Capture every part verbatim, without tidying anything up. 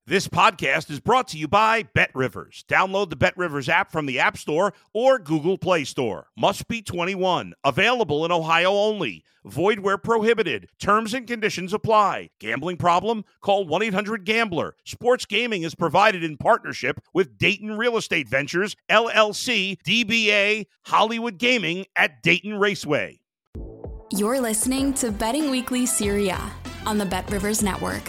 This podcast is brought to you by BetRivers. Download the BetRivers app from the App Store or Google Play Store. Must be twenty-one. Available in Ohio only. Void where prohibited. Terms and conditions apply. Gambling problem? Call one eight hundred gambler. Sports gaming is provided in partnership with Dayton Real Estate Ventures, L L C, D B A, Hollywood Gaming at Dayton Raceway. You're listening to Betting Weekly Serie A on the BetRivers Network.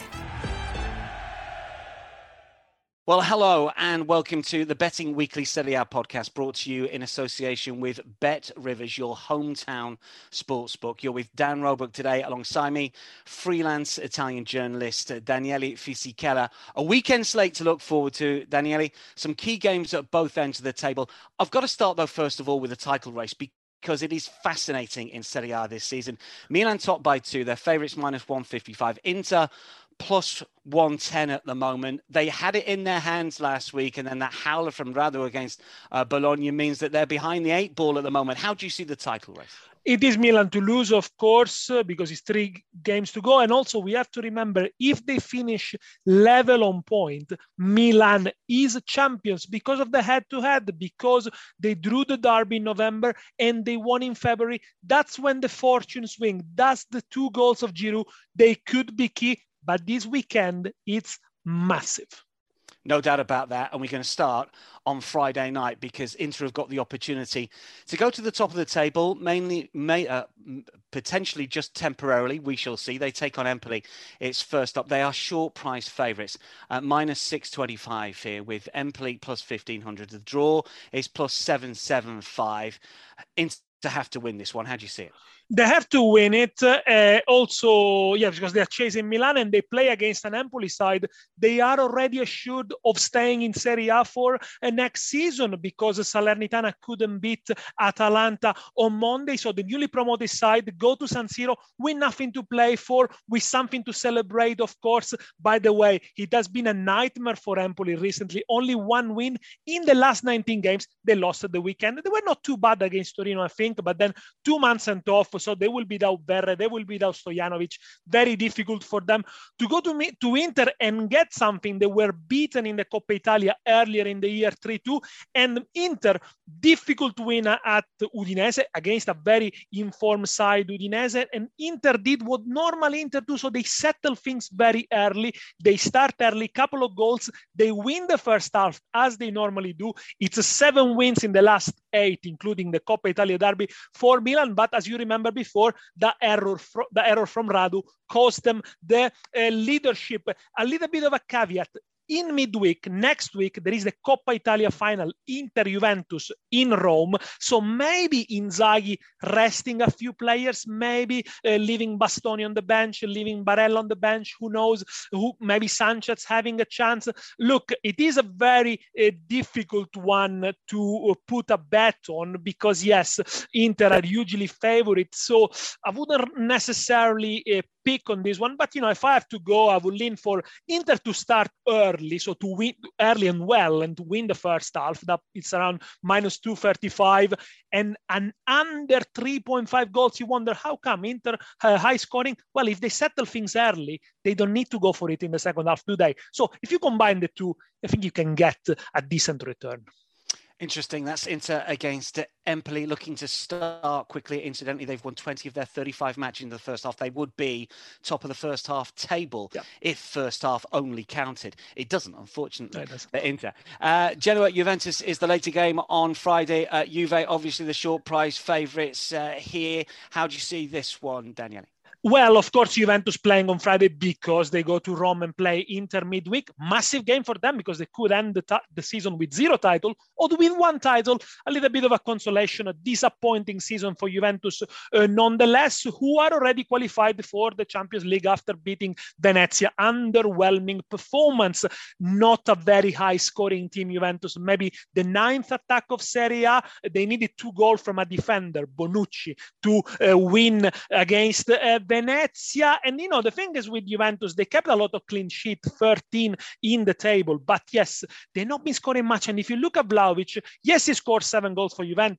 Well, hello and welcome to the Betting Weekly Serie A podcast, brought to you in association with BetRivers, your hometown sportsbook. You're with Dan Roebuck today alongside me, freelance Italian journalist Daniele Fisichella. A weekend slate to look forward to, Daniele. Some key games at both ends of the table. I've got to start, though, first of all, with the title race, because it is fascinating in Serie A this season. Milan top by two, their favourites minus one fifty-five. Inter plus one ten at the moment. They had it in their hands last week, and then that howler from Radu against uh, Bologna means that they're behind the eight ball at the moment. How do you see the title race? It is Milan to lose, of course, uh, because it's three games to go. And also we have to remember, if they finish level on point, Milan is champions because of the head-to-head, because they drew the derby in November and they won in February. That's when the fortune swing. That's the two goals of Giroud. They could be key. But this weekend, it's massive. No doubt about that. And we're going to start on Friday night because Inter have got the opportunity to go to the top of the table, mainly, may, uh, potentially just temporarily. We shall see. They take on Empoli. It's first up. They are short price favourites at minus six twenty-five here, with Empoli plus fifteen hundred. The draw is plus seven seventy-five. Inter have to win this one. How do you see it? They have to win it. Uh, also, yeah, because they are chasing Milan and they play against an Empoli side. They are already assured of staying in Serie A for uh, next season because Salernitana couldn't beat Atalanta on Monday. So the newly promoted side go to San Siro with nothing to play for, with something to celebrate, of course. By the way, it has been a nightmare for Empoli recently. Only one win in the last nineteen games. They lost at the weekend. They were not too bad against Torino, I think, but then two months sent off. So they will be without Verre, they will be without Stojanovic. Very difficult for them to go to, to Inter and get something. They were beaten in the Coppa Italia earlier in the year three two. And Inter, difficult win at Udinese against a very informed side, Udinese. And Inter did what normally Inter do. So they settle things very early. They start early, couple of goals. They win the first half as they normally do. It's a seven wins in the last eight, including the Coppa Italia derby for Milan. But as you remember before, the error, fr- the error from Radu cost them the uh, leadership. A little bit of a caveat. In midweek, next week, there is the Coppa Italia final, Inter-Juventus in Rome. So maybe Inzaghi resting a few players, maybe uh, leaving Bastoni on the bench, leaving Barella on the bench, who knows, who maybe Sanchez having a chance. Look, it is a very uh, difficult one to uh, put a bet on because, yes, Inter are usually favorites. So I wouldn't necessarily uh, pick on this one. But, you know, if I have to go, I would lean for Inter to start early, so to win early and well and to win the first half. That it's around minus two thirty-five and an under three point five goals. You wonder how come Inter uh, high scoring? Well, if they settle things early, they don't need to go for it in the second half, do they? So if you combine the two, I think you can get a decent return. Interesting. That's Inter against Empoli, looking to start quickly. Incidentally, they've won twenty of their thirty-five matches in the first half. They would be top of the first half table yeah. if first half only counted. It doesn't, unfortunately, no, it doesn't. Inter. Uh, Genoa Juventus is the later game on Friday. Uh, Juve, obviously the short price favourites uh, here. How do you see this one, Daniele? Well, of course, Juventus playing on Friday because they go to Rome and play Inter midweek. Massive game for them because they could end the, t- the season with zero title or with one title. A little bit of a consolation, a disappointing season for Juventus uh, nonetheless, who are already qualified for the Champions League after beating Venezia. Underwhelming performance. Not a very high scoring team, Juventus. Maybe the ninth attack of Serie A. They needed two goals from a defender, Bonucci, to uh, win against uh, Venezia. And, you know, the thing is with Juventus, they kept a lot of clean sheet, thirteen in the table. But yes, they've not been scoring much. And if you look at Vlahovic, yes, he scored seven goals for Juventus,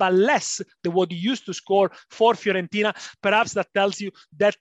but less than what he used to score for Fiorentina. Perhaps that tells you that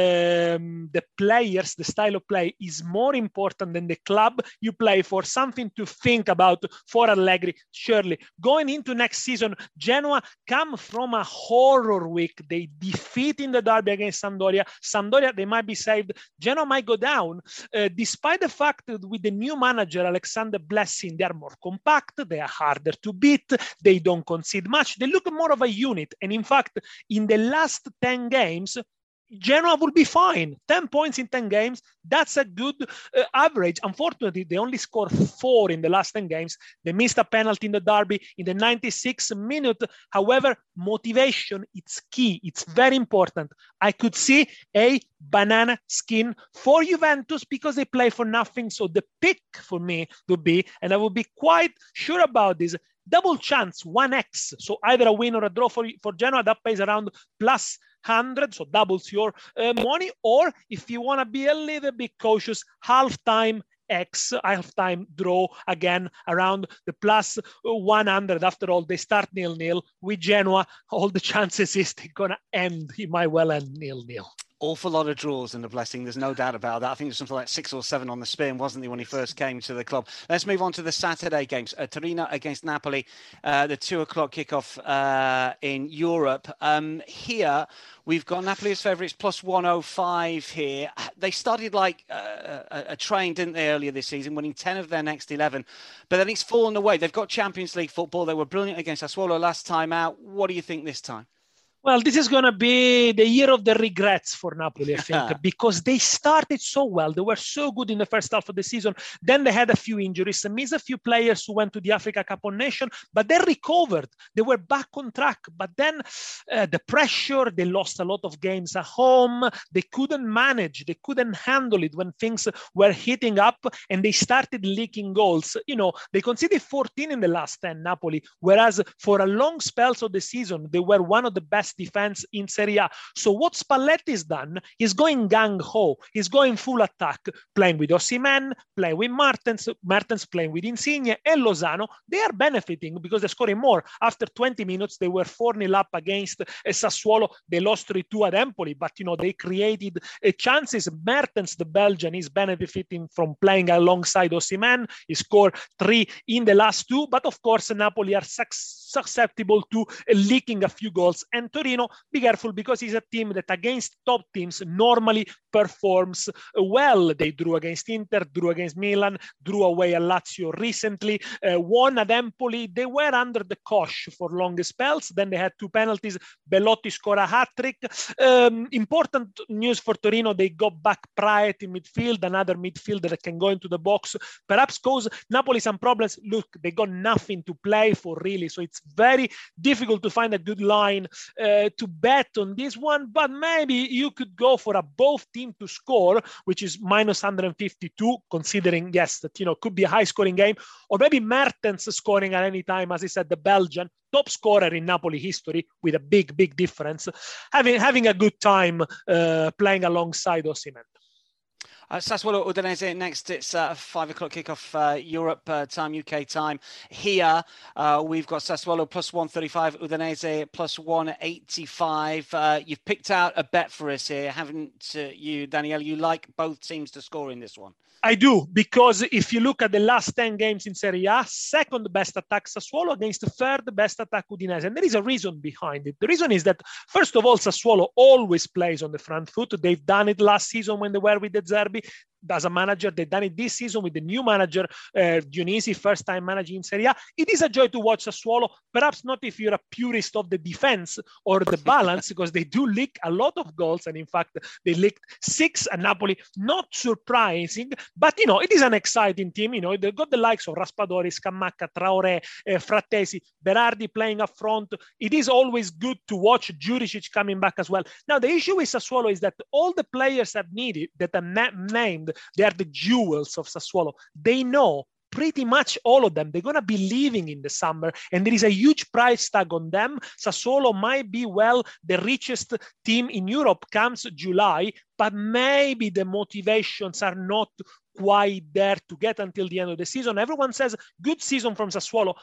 um, the players, the style of play is more important than the club you play for. Something to think about for Allegri, surely. Going into next season, Genoa come from a horror week. They defeat in the derby against Sampdoria. Sampdoria, they might be saved. Genoa might go down, uh, despite the fact that with the new manager, Alexander Blessing, they are more compact, they are harder to beat, they don't concede much, they look more of a unit. And in fact, in the last ten games, Genoa will be fine. ten points in ten games, that's a good uh, average. Unfortunately, they only scored four in the last ten games. They missed a penalty in the derby in the ninety-sixth minute. However, motivation, it's key. It's very important. I could see a banana skin for Juventus because they play for nothing. So the pick for me would be, and I would be quite sure about this, double chance, one x. So either a win or a draw for, for Genoa, that pays around plus one hundred, so doubles your uh, money. Or if you want to be a little bit cautious, half-time X, half-time draw, again, around the plus one hundred. After all, they start nil-nil. With Genoa, all the chances is they're going to end, it might well end nil-nil. Awful lot of draws in the Blessing. There's no doubt about that. I think there's something like six or seven on the spin, wasn't there, when he first came to the club? Let's move on to the Saturday games. Uh, Torino against Napoli, uh, the two o'clock kickoff uh, in Europe. Um, here, we've got Napoli as favourites, plus one oh five here. They started like uh, a, a train, didn't they, earlier this season, winning ten of their next eleven. But then it's fallen away. They've got Champions League football. They were brilliant against Sassuolo last time out. What do you think this time? Well, this is going to be the year of the regrets for Napoli, I think, because they started so well. They were so good in the first half of the season. Then they had a few injuries, missed a few players who went to the Africa Cup of Nations, but they recovered. They were back on track. But then uh, the pressure, they lost a lot of games at home. They couldn't manage. They couldn't handle it when things were heating up, and they started leaking goals. You know, they conceded fourteen in the last ten, Napoli, whereas for a long spells of the season, they were one of the best defense in Serie A. So what Spalletti's done is going gung-ho. He's going full attack, playing with Osimhen, playing with Mertens, Mertens playing with Insigne and Lozano. They are benefiting because they're scoring more. After twenty minutes, they were four nil up against uh, Sassuolo. They lost three two at Empoli, but you know they created uh, chances. Mertens, the Belgian, is benefiting from playing alongside Osimhen. He scored three in the last two, but of course Napoli are su- susceptible to uh, leaking a few goals. And Torino, be careful because he's a team that against top teams normally performs well. They drew against Inter, drew against Milan, drew away at Lazio recently, uh, won at Empoli. They were under the cosh for long spells. Then they had two penalties. Belotti scored a hat-trick. Um, important news for Torino, they got back Praet in midfield, another midfielder that can go into the box. Perhaps cause Napoli some problems. Look, they got nothing to play for really, so it's very difficult to find a good line uh, to bet on this one, but maybe you could go for a both team to score, which is minus one hundred fifty-two, considering, yes, that, you know, could be a high scoring game, or maybe Mertens scoring at any time, as I said, the Belgian, top scorer in Napoli history with a big, big difference, having, having a good time uh, playing alongside Osimhen. Uh, Sassuolo Udinese next. It's uh, five o'clock kickoff uh, Europe uh, time, U K time. Here uh, we've got Sassuolo plus one thirty-five, Udinese plus one eighty-five. Uh, you've picked out a bet for us here, haven't uh, you, Daniele? You like both teams to score in this one? I do, because if you look at the last ten games in Serie A, second best attack Sassuolo against the third best attack Udinese. And there is a reason behind it. The reason is that, first of all, Sassuolo always plays on the front foot. They've done it last season when they were with De Zerbi as a manager. They've done it this season with the new manager, uh, Dionisi, first time managing in Serie A. It is a joy to watch Sassuolo, perhaps not if you're a purist of the defense or the balance, because they do leak a lot of goals. And in fact, they leaked six at Napoli. Not surprising, but, you know, it is an exciting team. You know, they've got the likes of Raspadori, Scamacca, Traoré, uh, Frattesi, Berardi playing up front. It is always good to watch Juricic coming back as well. Now, the issue with Sassuolo is that all the players have needed that are na- named, they are the jewels of Sassuolo. They know pretty much all of them. They're going to be leaving in the summer, and there is a huge price tag on them. Sassuolo might be, well, the richest team in Europe comes July, but maybe the motivations are not quite there to get until the end of the season. Everyone says good season from Sassuolo.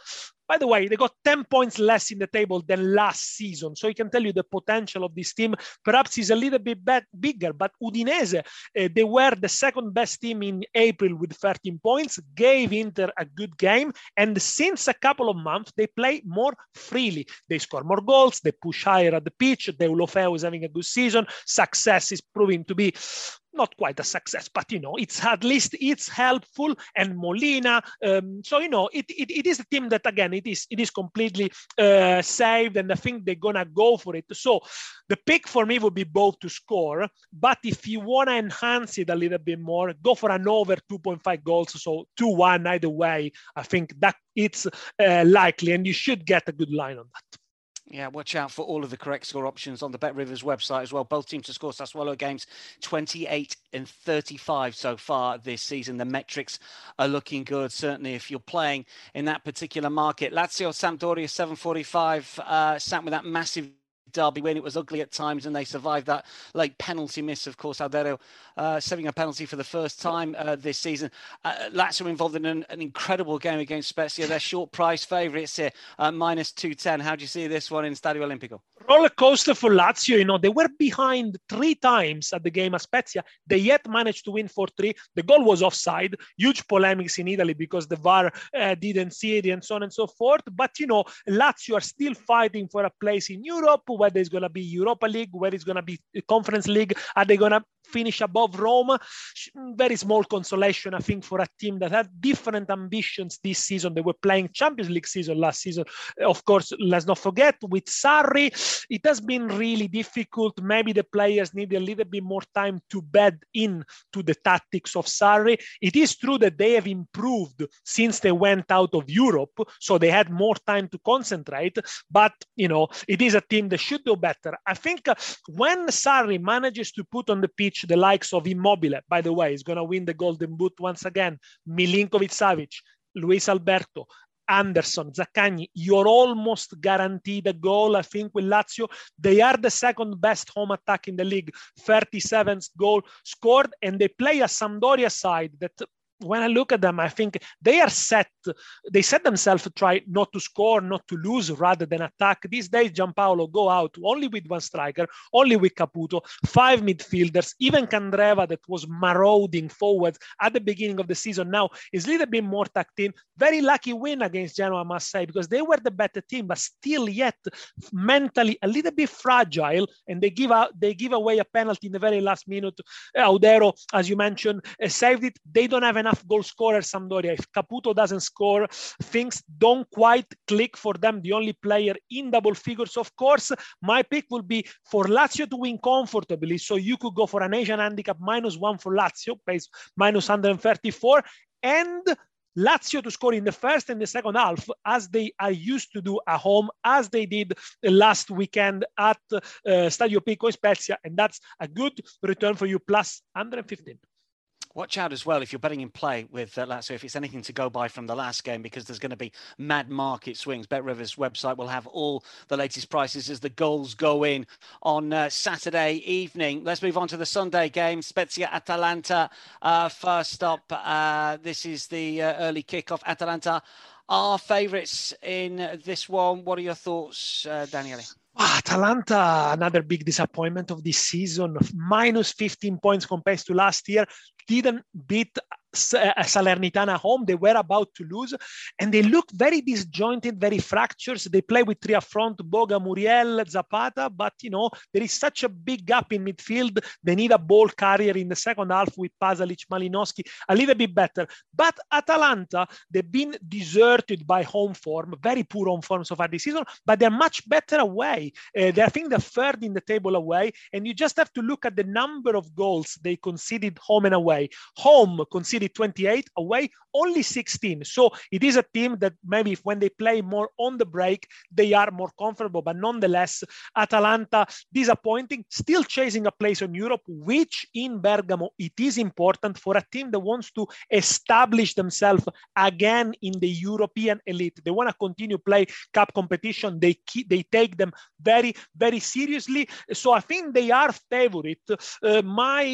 By the way, they got ten points less in the table than last season. So I can tell you the potential of this team perhaps is a little bit bet- bigger. But Udinese, uh, they were the second best team in April with thirteen points, gave Inter a good game. And since a couple of months, they play more freely. They score more goals. They push higher at the pitch. Deulofeu is having a good season. Success is proving to be not quite a success, but, you know, it's at least it's helpful. And Molina, um, so, you know, it, it it is a team that, again, it is it is completely uh, saved, and I think they're going to go for it. So the pick for me would be both to score, but if you want to enhance it a little bit more, go for an over two point five goals, so two one either way. I think that it's uh, likely, and you should get a good line on that. Yeah, watch out for all of the correct score options on the BetRivers website as well. Both teams to score Sassuolo games twenty-eight and thirty-five so far this season. The metrics are looking good, certainly if you're playing in that particular market. Lazio Sampdoria seven forty-five, uh, sat with that massive derby win. It was ugly at times and they survived that late penalty miss. Of course, Aldero uh, saving a penalty for the first time uh, this season. Uh, Lazio involved in an, an incredible game against Spezia. They're short price favourites here, uh, minus two ten. How do you see this one in Stadio Olimpico? Roller coaster for Lazio. You know, they were behind three times at the game at Spezia. They yet managed to win four three. The goal was offside. Huge polemics in Italy because the V A R uh, didn't see it and so on and so forth. But, you know, Lazio are still fighting for a place in Europe, whether it's going to be Europa League, whether it's going to be Conference League. Are they going to finish above Roma? Very small consolation, I think, for a team that had different ambitions this season. They were playing Champions League season last season. Of course, let's not forget, with Sarri, it has been really difficult. Maybe the players need a little bit more time to bed in to the tactics of Sarri. It is true that they have improved since they went out of Europe, so they had more time to concentrate. But, you know, it is a team that should do better. I think uh, when Sarri manages to put on the pitch the likes of Immobile, by the way, is going to win the Golden Boot once again, Milinkovic-Savic, Luis Alberto, Anderson, Zaccagni, you're almost guaranteed a goal. I think with Lazio, they are the second best home attack in the league, thirty-seventh goal scored, and they play a Sampdoria side that, when I look at them, I think they are set. They set themselves to try not to score, not to lose, rather than attack. These days, Giampaolo go out only with one striker, only with Caputo, five midfielders. Even Candreva, that was marauding forwards at the beginning of the season, now is a little bit more tucked in. Very lucky win against Genoa, I must say, because they were the better team, but still yet mentally a little bit fragile, and they give out, they give away a penalty in the very last minute. Audero, as you mentioned, uh, saved it. They don't have enough goal scorers, Sampdoria. If Caputo doesn't score, things don't quite click for them. The only player in double figures, of course. My pick will be for Lazio to win comfortably. So you could go for an Asian handicap minus one for Lazio, pays minus one hundred thirty-four, and Lazio to score in the first and the second half, as they are used to do at home, as they did last weekend at uh, Stadio Pico Spezia, and that's a good return for you, plus one hundred fifteen. Watch out as well if you're betting in play with uh, Lazio, if it's anything to go by from the last game, because there's going to be mad market swings. BetRivers website will have all the latest prices as the goals go in on uh, Saturday evening. Let's move on to the Sunday game. Spezia Atalanta. Uh, first up, uh, this is the uh, early kickoff. Atalanta are favourites in this one. What are your thoughts, uh, Daniele? Atalanta, another big disappointment of this season, minus fifteen points compared to last year. Didn't beat Salernitana at home. They were about to lose, and they look very disjointed, very fractured. They play with three up front, Boga, Muriel, Zapata, but, you know, there is such a big gap in midfield. They need a ball carrier in the second half with Pasalic, Malinowski, a little bit better. But Atalanta, they've been deserted by home form, very poor home form so far this season, but they're much better away. Uh, they, I think they're third in the table away, and you just have to look at the number of goals they conceded home and away. Home conceded twenty-eight, away only sixteen. So it is a team that maybe if when they play more on the break, they are more comfortable. But nonetheless, Atalanta, disappointing, still chasing a place in Europe, which in Bergamo, it is important for a team that wants to establish themselves again in the European elite. They want to continue play cup competition. They keep, they take them very, very seriously. So I think they are favorite. Uh, my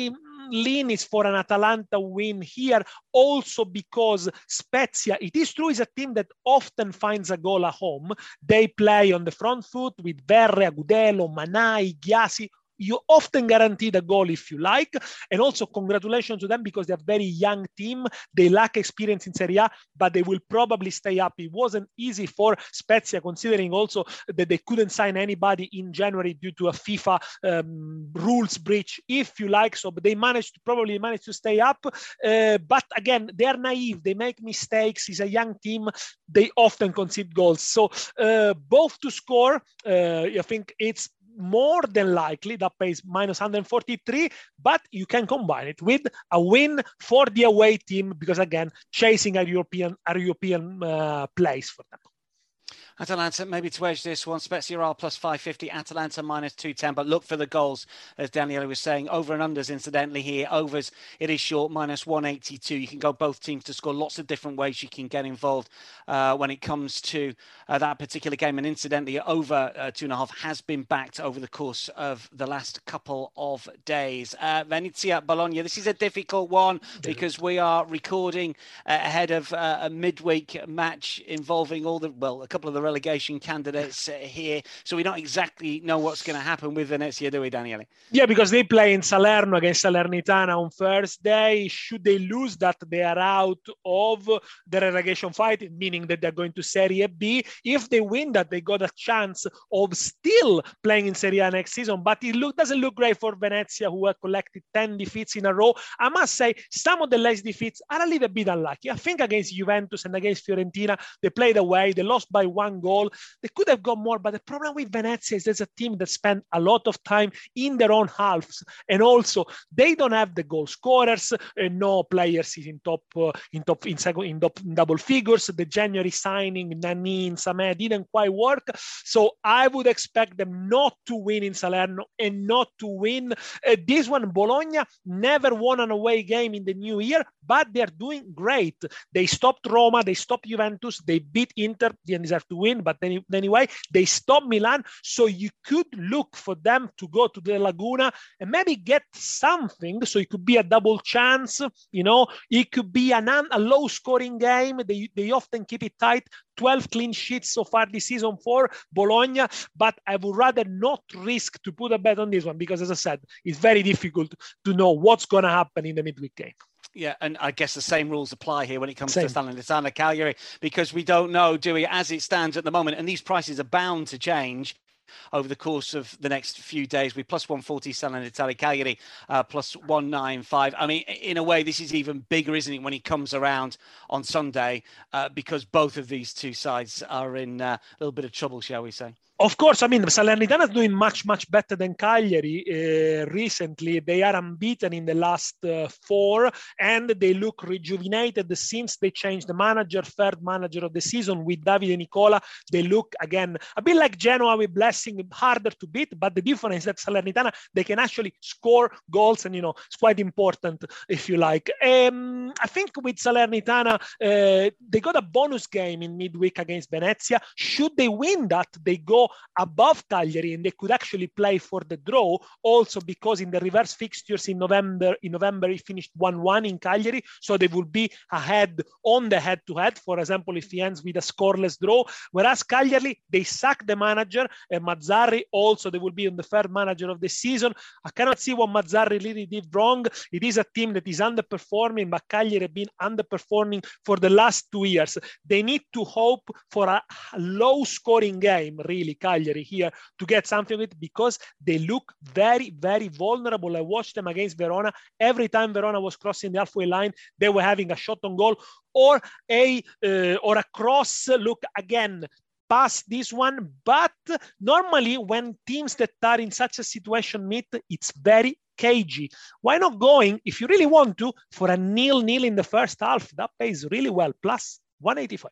lean is for an Atalanta win here, also because Spezia, it is true, is a team that often finds a goal at home. They play on the front foot with Verre, Agudelo, Manai, Gyasi. You often guarantee the goal if you like. And also congratulations to them because they're a very young team. They lack experience in Serie A, but they will probably stay up. It wasn't easy for Spezia, considering also that they couldn't sign anybody in January due to a FIFA um, rules breach, if you like. So but they managed to probably managed to stay up. Uh, but again, they're naive. They make mistakes. It's a young team. They often concede goals. So uh, both to score, uh, I think it's more than likely that pays minus one forty-three, but you can combine it with a win for the away team because, again, chasing a European, a European uh, place for them. Atalanta, maybe to edge this one, Spezia are plus five fifty, Atalanta minus two ten, but look for the goals, as Daniele was saying. Over and unders, incidentally, here. Overs, it is short, minus one eighty-two. You can go both teams to score. Lots of different ways you can get involved uh, when it comes to uh, that particular game. And incidentally, over uh, two and a half has been backed over the course of the last couple of days. Uh, Venezia, Bologna, this is a difficult one because we are recording uh, ahead of uh, a midweek match involving all the, well, a couple of the relegation candidates uh, here, so we don't exactly know what's going to happen with Venezia, do we, Daniele? Yeah, because they play in Salerno against Salernitana on Thursday. Should they lose that, they are out of the relegation fight, meaning that they're going to Serie B. If they win that, they got a chance of still playing in Serie A next season, but it look, doesn't look great for Venezia, who have collected ten defeats in a row. I must say, some of the last defeats are a little bit unlucky. I think against Juventus and against Fiorentina, they played away, they lost by one goal. They could have got more, but the problem with Venezia is there's a team that spent a lot of time in their own halves, and also they don't have the goal scorers. Uh, no players is in top uh, in top in, second, in, top, in double figures. The January signing Nani and Samé didn't quite work, so I would expect them not to win in Salerno and not to win uh, this one. Bologna never won an away game in the new year, but they're doing great. They stopped Roma, they stopped Juventus, they beat Inter, didn't deserve to win, but then, anyway, they stopped Milan, so you could look for them to go to the Laguna and maybe get something, so it could be a double chance, you know, it could be an, a low-scoring game. They, they often keep it tight, twelve clean sheets so far this season for Bologna, but I would rather not risk to put a bet on this one because, as I said, it's very difficult to know what's going to happen in the midweek game. Yeah, and I guess the same rules apply here when it comes same. to Salernitana Cagliari, because we don't know, do we, as it stands at the moment, and these prices are bound to change over the course of the next few days. We plus one forty Salernitana Cagliari, uh, plus one ninety-five. I mean, in a way, this is even bigger, isn't it, when it comes around on Sunday, uh, because both of these two sides are in uh, a little bit of trouble, shall we say. Of course, I mean, Salernitana is doing much, much better than Cagliari uh, recently. They are unbeaten in the last uh, four, and they look rejuvenated since they changed the manager, third manager of the season with Davide Nicola. They look, again, a bit like Genoa with Blessing, harder to beat, but the difference is that Salernitana, they can actually score goals, and, you know, it's quite important, if you like. Um, I think with Salernitana, uh, they got a bonus game in midweek against Venezia. Should they win that, they go above Cagliari and they could actually play for the draw, also because in the reverse fixtures in November, in November he finished one one in Cagliari, so they will be ahead on the head-to-head, for example, if he ends with a scoreless draw, whereas Cagliari, they sacked the manager, and Mazzarri also, they will be on the third manager of the season. I cannot see what Mazzarri really did wrong. It is a team that is underperforming, but Cagliari have been underperforming for the last two years. They need to hope for a low-scoring game, really, Cagliari here, to get something with it, because they look very, very vulnerable. I watched them against Verona. Every time Verona was crossing the halfway line, they were having a shot on goal or a uh, or a cross. Look, again, past this one. But normally when teams that are in such a situation meet, it's very cagey. Why not going, if you really want to, for a nil-nil in the first half? That pays really well, plus one eighty-five.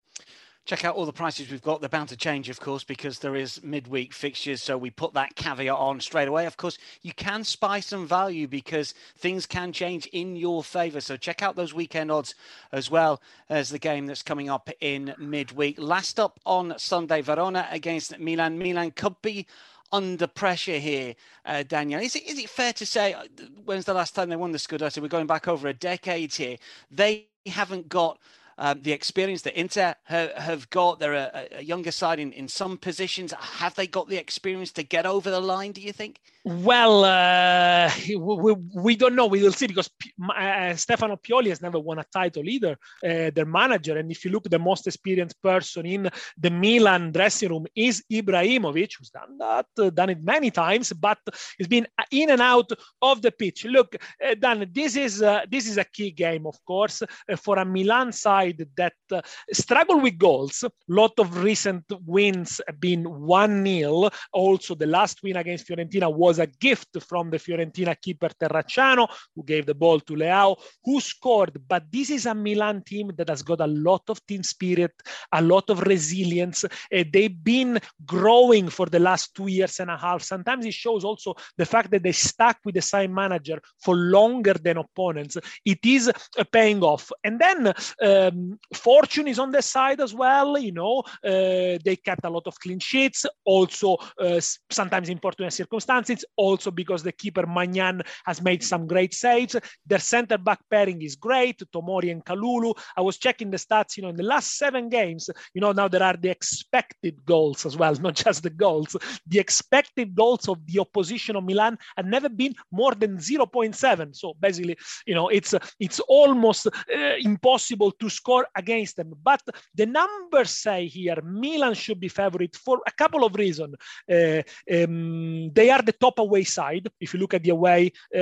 Check out all the prices we've got. They're bound to change, of course, because there is midweek fixtures. So we put that caveat on straight away. Of course, you can spy some value because things can change in your favour. So check out those weekend odds as well as the game that's coming up in midweek. Last up on Sunday, Verona against Milan. Milan could be under pressure here, uh, Daniel. Is it is it fair to say, when's the last time they won the Scudetto? We're going back over a decade here. They haven't got um, the experience that Inter ha- have got. They're a, a younger side in, in some positions. Have they got the experience to get over the line, do you think? Well, uh, we, we don't know. We will see, because uh, Stefano Pioli has never won a title either, uh, their manager. And if you look, the most experienced person in the Milan dressing room is Ibrahimovic, who's done that, uh, done it many times, but he's been in and out of the pitch. Look, uh, Dan, this is, uh, this is a key game, of course, uh, for a Milan side that uh, struggle with goals. A lot of recent wins have been one nil. Also, the last win against Fiorentina was a gift from the Fiorentina keeper Terracciano, who gave the ball to Leao, who scored. But this is a Milan team that has got a lot of team spirit, a lot of resilience. Uh, they've been growing for the last two years and a half. Sometimes it shows also the fact that they stuck with the same manager for longer than opponents. It is uh, paying off. And then um, fortune is on their side as well. You know, uh, they kept a lot of clean sheets. Also, uh, sometimes in fortunate circumstances. Also because the keeper Magnan has made some great saves. Their center back pairing is great, Tomori and Kalulu. I was checking the stats, you know, in the last seven games, you know, now there are the expected goals as well, not just the goals. The expected goals of the opposition of Milan have never been more than zero point seven. So basically, you know, it's it's almost uh, impossible to score against them. But the numbers say here Milan should be favorite for a couple of reasons. Uh, um, they are the top away side. If you look at the away uh,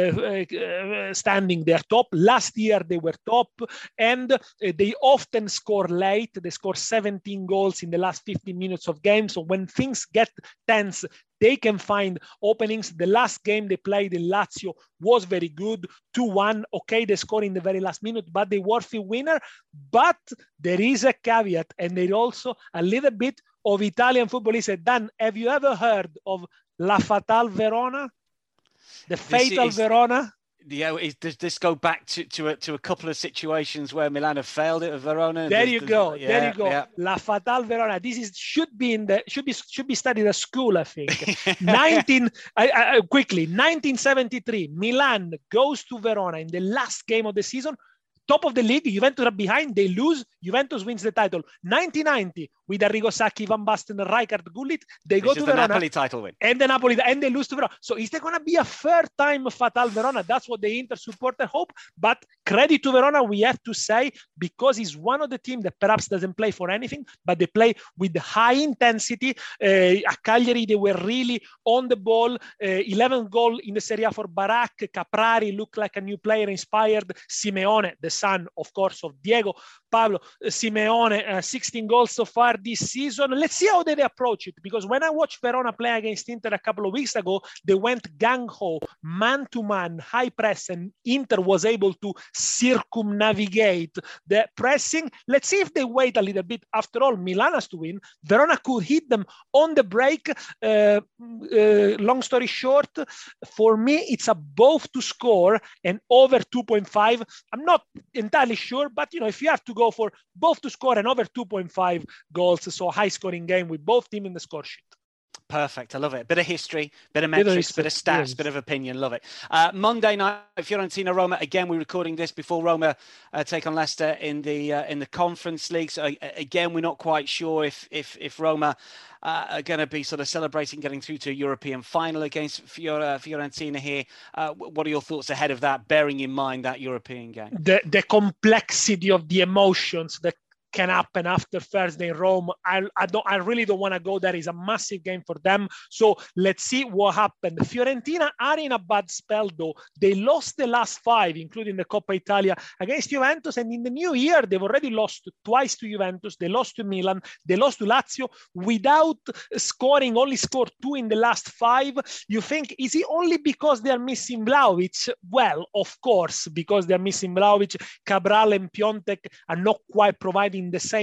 uh, standing, they're top. Last year they were top, and uh, they often score late. They score seventeen goals in the last fifteen minutes of games. So when things get tense, they can find openings. The last game they played in Lazio was very good, two one. Okay, they scored in the very last minute, but they worthy winner. But there is a caveat, and there also a little bit of Italian football is done. Have you ever heard of La Fatale Verona? The fatal is, Verona? Yeah, is, does this go back to, to, a, to a couple of situations where Milan have failed it at Verona? There does, you does, go. Yeah, there you go. Yeah. La Fatale Verona. This is should be in the should be should be studied at school, I think. nineteen I, I, quickly. nineteen seventy-three. Milan goes to Verona in the last game of the season. Top of the league, Juventus are behind, they lose, Juventus wins the title. nineteen ninety, with Arrigo Sacchi, Van Basten, Rijkaard, Gullit, they go This to is Verona. the Napoli title win. And the Napoli, and they lose to Verona. So is there going to be a third time Fatale Verona? That's what the Inter supporter hope. But credit to Verona, we have to say, because he's one of the teams that perhaps doesn't play for anything, but they play with high intensity. Uh, at Cagliari, they were really on the ball. Uh, eleven goal in the Serie A for Barak. Caprari looked like a new player inspired. Simeone, the son, of course, of Diego Pablo Simeone, uh, sixteen goals so far this season. Let's see how they approach it, because when I watched Verona play against Inter a couple of weeks ago, they went gung-ho, man-to-man, high press, and Inter was able to circumnavigate the pressing. Let's see if they wait a little bit. After all, Milan has to win. Verona could hit them on the break. Uh, uh, long story short, for me, it's a both to score and over two point five. I'm not entirely sure, but you know, if you have to go for both to score and over two point five goals, so a high scoring game with both teams in the score sheet. Perfect. I love it. Bit of history, bit of metrics, bit of, bit of stats, yes. Bit of opinion. Love it. Uh, Monday night, Fiorentina Roma. Again, we're recording this before Roma uh, take on Leicester in the uh, in the Conference League. So uh, again, we're not quite sure if if if Roma uh, are going to be sort of celebrating getting through to a European final against Fior- uh, Fiorentina here. Uh, what are your thoughts ahead of that, bearing in mind that European game? The the complexity of the emotions that can happen after Thursday in Rome. I, I don't. I really don't want to go there. It's a massive game for them. So let's see what happened. Fiorentina are in a bad spell, though. They lost the last five, including the Coppa Italia against Juventus. And in the new year, they've already lost twice to Juventus. They lost to Milan. They lost to Lazio without scoring, only scored two in the last five. You think, is it only because they're missing Vlahovic? Well, of course, because they're missing Vlahovic. Cabral and Piontek are not quite providing the same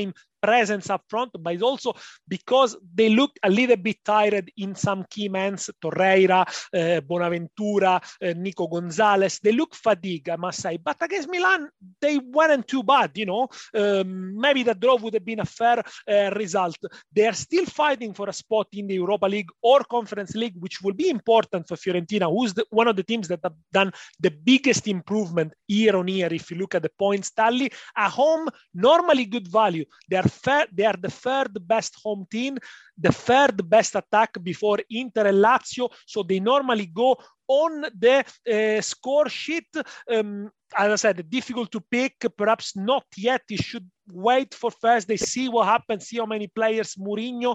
presence up front, but it's also because they look a little bit tired in some key men, Torreira, uh, Bonaventura, uh, Nico Gonzalez. They look fatigued, I must say. But against Milan, they weren't too bad, you know. Um, maybe the draw would have been a fair uh, result. They are still fighting for a spot in the Europa League or Conference League, which will be important for Fiorentina, who's the, one of the teams that have done the biggest improvement year on year. If you look at the points tally, at home, normally good value. They are fair, they are the third best home team, the third best attack before Inter and Lazio. So they normally go on the uh, score sheet. Um, as I said, difficult to pick, perhaps not yet. You should wait for Thursday, see what happens, see how many players Mourinho,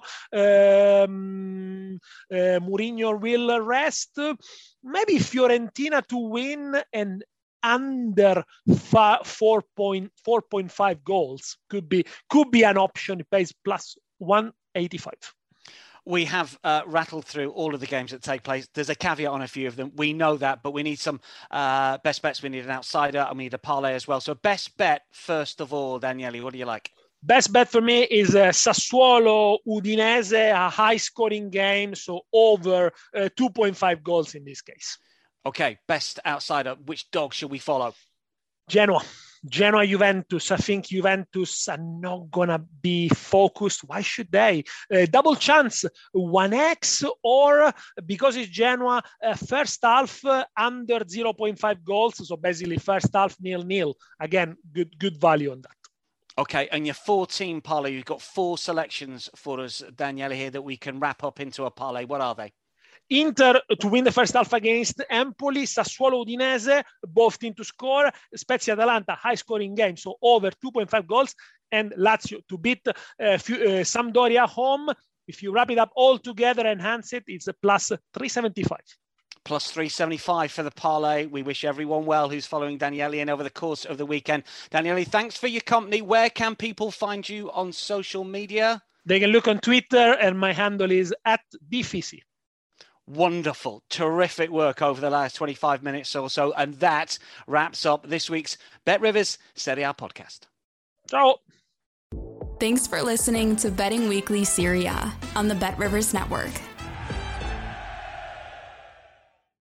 um, uh, Mourinho will rest. Maybe Fiorentina to win and under four point five goals could be could be an option. It pays plus one eighty-five. We have uh, rattled through all of the games that take place. There's a caveat on a few of them. We know that, but we need some uh, best bets. We need an outsider, and we need a parlay as well. So best bet, first of all, Daniele, what do you like? Best bet for me is uh, Sassuolo Udinese, a high-scoring game, so over uh, two point five goals in this case. Okay, best outsider. Which dog should we follow? Genoa. Genoa Juventus. I think Juventus are not gonna be focused. Why should they? Uh, double chance, one x, or because it's Genoa, uh, first half uh, under zero point five goals. So basically, first half nil nil. Again, good good value on that. Okay, and your four-team parlay. You've got four selections for us, Daniele, here that we can wrap up into a parlay. What are they? Inter to win the first half against Empoli, Sassuolo Udinese, both team to score, Spezia Atalanta, high scoring game, so over two point five goals, and Lazio to beat uh, uh, Sampdoria home. If you wrap it up all together, enhance it, it's a plus three seventy-five. Plus three seventy-five for the parlay. We wish everyone well who's following Daniele and over the course of the weekend. Daniele, thanks for your company. Where can people find you on social media? They can look on Twitter, and my handle is at D F I C. Wonderful, terrific work over the last twenty-five minutes or so. And that wraps up this week's Bet Rivers Serie A podcast. Ciao. Thanks for listening to Betting Weekly Serie A on the Bet Rivers Network.